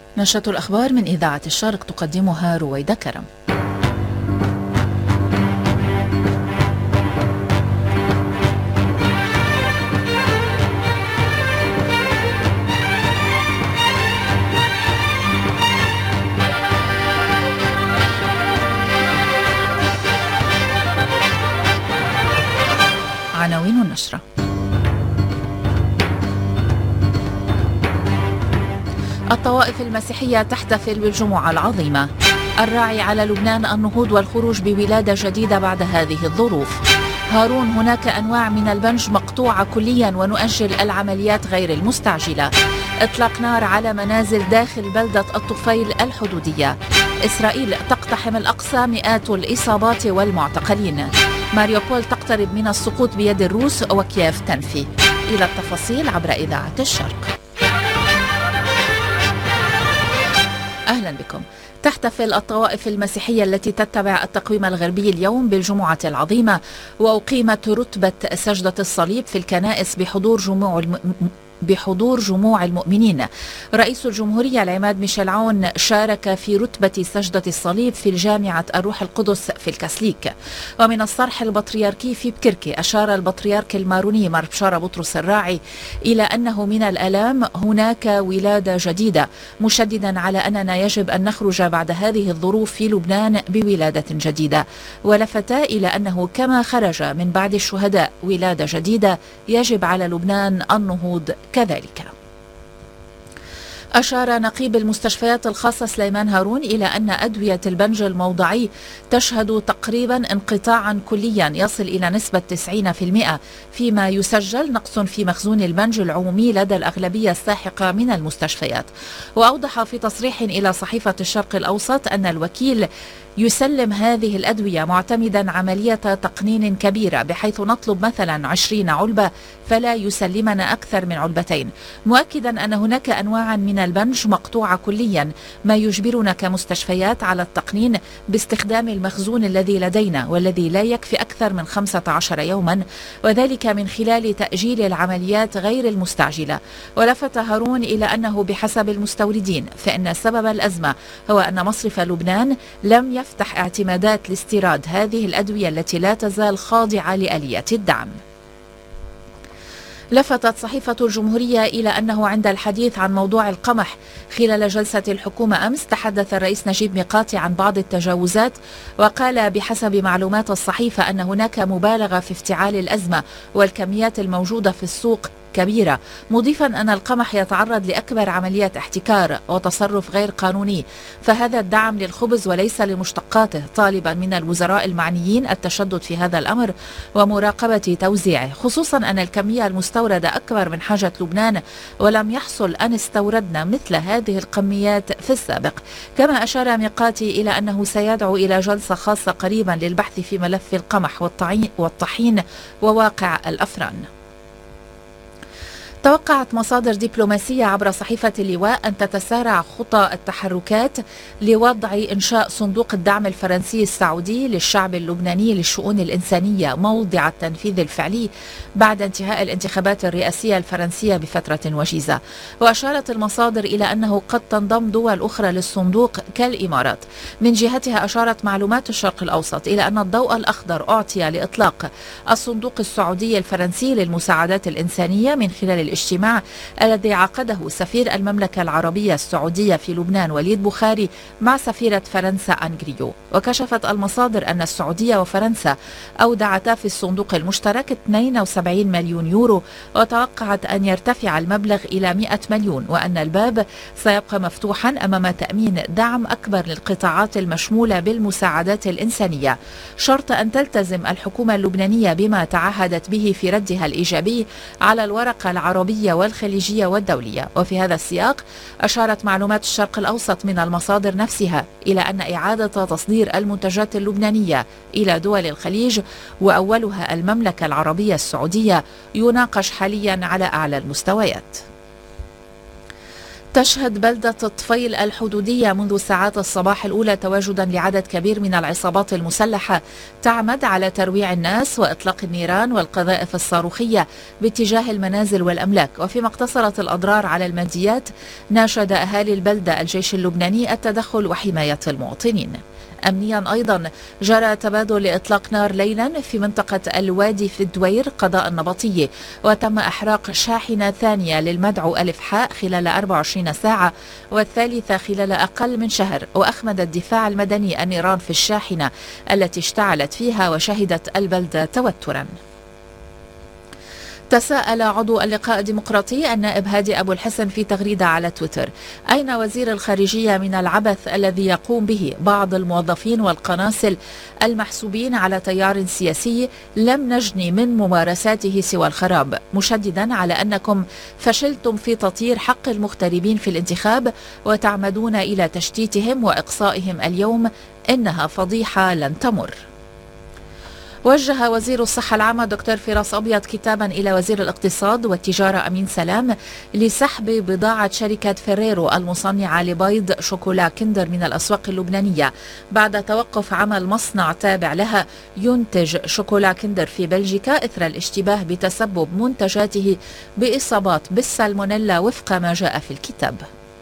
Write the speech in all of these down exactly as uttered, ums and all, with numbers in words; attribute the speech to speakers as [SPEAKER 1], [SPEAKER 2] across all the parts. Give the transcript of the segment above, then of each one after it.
[SPEAKER 1] نشرة الأخبار من إذاعة الشرق تقدمها رويدة كرم. عناوين النشرة: الطوائف المسيحية تحتفل بالجمعة العظيمة. الراعي على لبنان النهوض والخروج بولادة جديدة بعد هذه الظروف. هارون: هناك أنواع من البنج مقطوعة كليا ونؤجل العمليات غير المستعجلة. إطلاق نار على منازل داخل بلدة الطفيل الحدودية. إسرائيل تقتحم الأقصى، مئات الإصابات والمعتقلين. ماريوبول تقترب من السقوط بيد الروس وكييف تنفي. إلى التفاصيل عبر إذاعة الشرق. أهلا بكم. تحتفل الطوائف المسيحية التي تتبع التقويم الغربي اليوم بالجمعة العظيمة، وأقيمت رتبة سجدة الصليب في الكنائس بحضور جموع الم... بحضور جموع المؤمنين. رئيس الجمهورية العماد ميشيل عون شارك في رتبة سجدة الصليب في الجامعة الروح القدس في الكاثوليك. ومن الصرح البطريركي في بكركي أشار البطريرك الماروني مار بشارة بطرس الراعي إلى أنه من الآلام هناك ولادة جديدة، مشددا على أننا يجب أن نخرج بعد هذه الظروف في لبنان بولادة جديدة، ولفت إلى أنه كما خرج من بعد الشهداء ولادة جديدة يجب على لبنان النهوض كذلك. أشار نقيب المستشفيات الخاصة سليمان هارون إلى أن أدوية البنج الموضعي تشهد تقريبا انقطاعا كليا يصل إلى نسبة تسعين بالمئة، فيما يسجل نقص في مخزون البنج العمومي لدى الأغلبية الساحقة من المستشفيات. وأوضح في تصريح إلى صحيفة الشرق الأوسط أن الوكيل يسلم هذه الأدوية معتمدا عملية تقنين كبيرة، بحيث نطلب مثلا عشرين علبة فلا يسلمنا أكثر من علبتين، مؤكدا أن هناك أنواعا من البنج مقطوعة كليا، ما يجبرنا كمستشفيات على التقنين باستخدام المخزون الذي لدينا والذي لا يكفي أكثر من خمسة عشر يوما، وذلك من خلال تأجيل العمليات غير المستعجلة. ولفت هارون إلى أنه بحسب المستوردين فإن سبب الأزمة هو أن مصرف لبنان لم يفتح اعتمادات لاستيراد هذه الأدوية التي لا تزال خاضعة لآلية الدعم. لفتت صحيفة الجمهورية إلى أنه عند الحديث عن موضوع القمح خلال جلسة الحكومة أمس تحدث الرئيس نجيب ميقاتي عن بعض التجاوزات، وقال بحسب معلومات الصحيفة أن هناك مبالغة في افتعال الأزمة والكميات الموجودة في السوق كبيرة، مضيفا أن القمح يتعرض لأكبر عمليات احتكار وتصرف غير قانوني، فهذا الدعم للخبز وليس لمشتقاته، طالبا من الوزراء المعنيين التشدد في هذا الأمر ومراقبة توزيعه، خصوصا أن الكمية المستوردة أكبر من حاجة لبنان ولم يحصل أن استوردنا مثل هذه الكميات في السابق. كما أشار ميقاتي إلى أنه سيدعو إلى جلسة خاصة قريبا للبحث في ملف القمح والطحين وواقع الأفران. توقعت مصادر دبلوماسية عبر صحيفة اللواء أن تتسارع خطى التحركات لوضع إنشاء صندوق الدعم الفرنسي السعودي للشعب اللبناني للشؤون الإنسانية موضع التنفيذ الفعلي بعد انتهاء الانتخابات الرئاسية الفرنسية بفترة وجيزة. وأشارت المصادر إلى أنه قد تنضم دول أخرى للصندوق كالإمارات. من جهتها أشارت معلومات الشرق الأوسط إلى أن الضوء الأخضر أعطي لإطلاق الصندوق السعودي الفرنسي للمساعدات الإنسانية من خلال الاجتماع الذي عقده سفير المملكة العربية السعودية في لبنان وليد بخاري مع سفيرة فرنسا أنغريو. وكشفت المصادر أن السعودية وفرنسا أودعتا في الصندوق المشترك اثنين وسبعين مليون يورو، وتوقعت أن يرتفع المبلغ إلى مئة مليون، وأن الباب سيبقى مفتوحا أمام تأمين دعم أكبر للقطاعات المشمولة بالمساعدات الإنسانية، شرط أن تلتزم الحكومة اللبنانية بما تعهدت به في ردها الإيجابي على الورقة العربية والخليجية والدولية. وفي هذا السياق أشارت معلومات الشرق الأوسط من المصادر نفسها إلى أن إعادة تصدير المنتجات اللبنانية إلى دول الخليج وأولها المملكة العربية السعودية يناقش حاليا على أعلى المستويات. تشهد بلدة الطفيل الحدودية منذ ساعات الصباح الأولى تواجدا لعدد كبير من العصابات المسلحة تعمد على ترويع الناس وإطلاق النيران والقذائف الصاروخية باتجاه المنازل والأملاك. وفيما اقتصرت الأضرار على الماديات، ناشد أهالي البلدة الجيش اللبناني التدخل وحماية المواطنين. أمنيا أيضا جرى تبادل لإطلاق نار ليلا في منطقة الوادي في الدوير قضاء النبطية، وتم إحراق شاحنة ثانية للمدعو ألف حاء خلال أربع وعشرين ساعة والثالثة خلال أقل من شهر. وأخمد الدفاع المدني النيران في الشاحنة التي اشتعلت فيها، وشهدت البلدة توترا. تساءل عضو اللقاء الديمقراطي النائب هادي أبو الحسن في تغريدة على تويتر: أين وزير الخارجية من العبث الذي يقوم به بعض الموظفين والقناصل المحسوبين على تيار سياسي لم نجني من ممارساته سوى الخراب، مشددا على أنكم فشلتم في تطهير حق المغتربين في الانتخاب وتعمدون إلى تشتيتهم وإقصائهم اليوم، إنها فضيحة لن تمر. وجه وزير الصحة العامة دكتور فراس أبيض كتابا إلى وزير الاقتصاد والتجارة أمين سلام لسحب بضاعة شركة فيريرو المصنعة لبيض شوكولا كندر من الأسواق اللبنانية بعد توقف عمل مصنع تابع لها ينتج شوكولا كندر في بلجيكا إثر الاشتباه بتسبب منتجاته بإصابات بالسالمونيلا وفق ما جاء في الكتاب.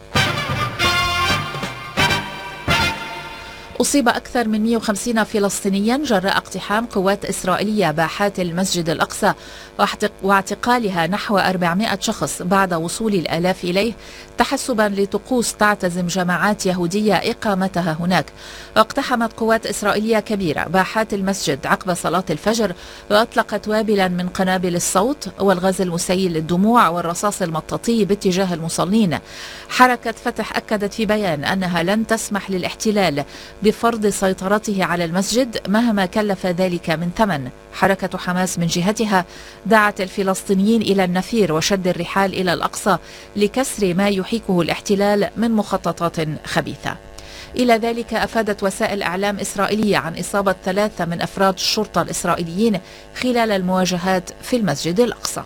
[SPEAKER 1] أصيب أكثر من مئة وخمسين فلسطينيا جراء اقتحام قوات إسرائيلية باحات المسجد الأقصى واعتقالها نحو أربعمئة شخص بعد وصول الآلاف إليه تحسبا لطقوس تعتزم جماعات يهودية إقامتها هناك. واقتحمت قوات إسرائيلية كبيرة باحات المسجد عقب صلاة الفجر، وأطلقت وابلا من قنابل الصوت والغاز المسيل للدموع والرصاص المطاطي باتجاه المصلين. حركة فتح أكدت في بيان أنها لن تسمح للاحتلال بفرض سيطرته على المسجد مهما كلف ذلك من ثمن. حركة حماس من جهتها دعت الفلسطينيين إلى النفير وشد الرحال إلى الأقصى لكسر ما يحيكه الاحتلال من مخططات خبيثة. إلى ذلك أفادت وسائل إعلام إسرائيلية عن إصابة ثلاثة من أفراد الشرطة الإسرائيليين خلال المواجهات في المسجد الأقصى.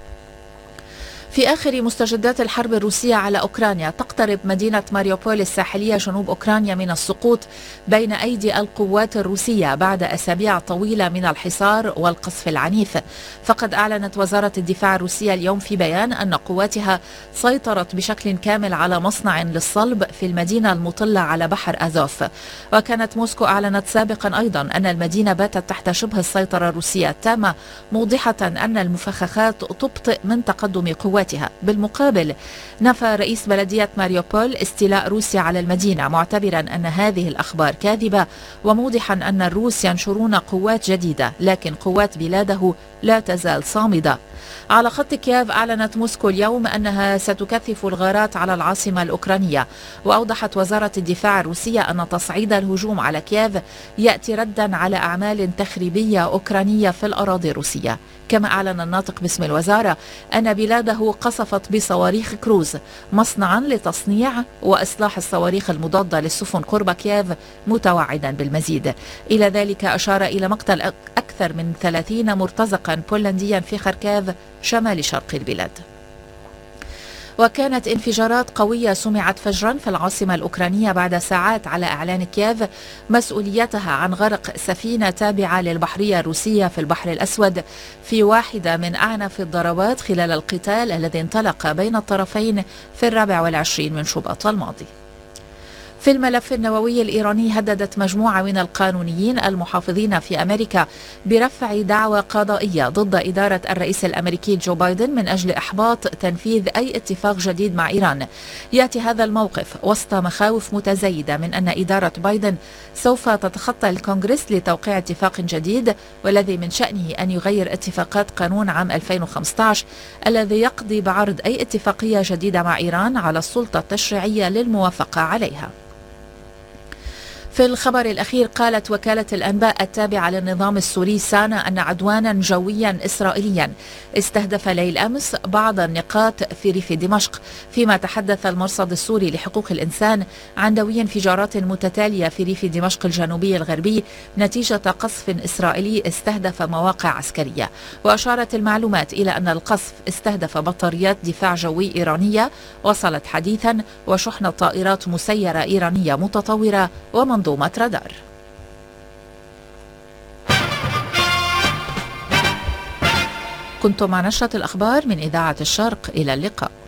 [SPEAKER 1] في آخر مستجدات الحرب الروسية على أوكرانيا، تقترب مدينة ماريوبول الساحلية جنوب أوكرانيا من السقوط بين أيدي القوات الروسية بعد أسابيع طويلة من الحصار والقصف العنيف. فقد أعلنت وزارة الدفاع الروسية اليوم في بيان أن قواتها سيطرت بشكل كامل على مصنع للصلب في المدينة المطلة على بحر أزوف. وكانت موسكو أعلنت سابقا أيضا أن المدينة باتت تحت شبه السيطرة الروسية التامة، موضحة أن المفخخات تبطئ من تقدم قواتها. بالمقابل، نفى رئيس بلدية ماريوبول استيلاء روسيا على المدينة، معتبرا أن هذه الأخبار كاذبة، وموضحا أن الروس ينشرون قوات جديدة لكن قوات بلاده لا تزال صامدة. على خط كييف، أعلنت موسكو اليوم أنها ستكثف الغارات على العاصمة الأوكرانية. وأوضحت وزارة الدفاع الروسية أن تصعيد الهجوم على كييف يأتي ردا على أعمال تخريبية أوكرانية في الأراضي الروسية. كما أعلن الناطق باسم الوزارة أن بلاده قصفت بصواريخ كروز مصنعا لتصنيع وإصلاح الصواريخ المضادة للسفن قرب كييف، متوعدا بالمزيد. إلى ذلك أشار إلى مقتل أكثر من ثلاثين مرتزقا بولنديا في خركيف شمال شرق البلاد. وكانت انفجارات قوية سمعت فجرا في العاصمة الأوكرانية بعد ساعات على إعلان كييف مسؤوليتها عن غرق سفينة تابعة للبحرية الروسية في البحر الأسود في واحدة من أعنف الضربات خلال القتال الذي انطلق بين الطرفين في الرابع والعشرين من شباط الماضي. في الملف النووي الإيراني، هددت مجموعة من القانونيين المحافظين في أمريكا برفع دعوى قضائية ضد إدارة الرئيس الأمريكي جو بايدن من أجل إحباط تنفيذ أي اتفاق جديد مع إيران. يأتي هذا الموقف وسط مخاوف متزايدة من أن إدارة بايدن سوف تتخطى الكونغرس لتوقيع اتفاق جديد، والذي من شأنه أن يغير اتفاقات قانون عام ألفين وخمسة عشر الذي يقضي بعرض أي اتفاقية جديدة مع إيران على السلطة التشريعية للموافقة عليها. في الخبر الأخير قالت وكالة الأنباء التابعة للنظام السوري سانا أن عدوانا جويا إسرائيليا استهدف ليل أمس بعض النقاط في ريف دمشق، فيما تحدث المرصد السوري لحقوق الإنسان عن دوي انفجارات متتالية في ريف دمشق الجنوبي الغربي نتيجة قصف إسرائيلي استهدف مواقع عسكرية. وأشارت المعلومات إلى أن القصف استهدف بطاريات دفاع جوي إيرانية وصلت حديثا وشحنة طائرات مسيرة إيرانية متطورة ومنظومة رادار. كنتم مع نشرة الأخبار من إذاعة الشرق، إلى اللقاء.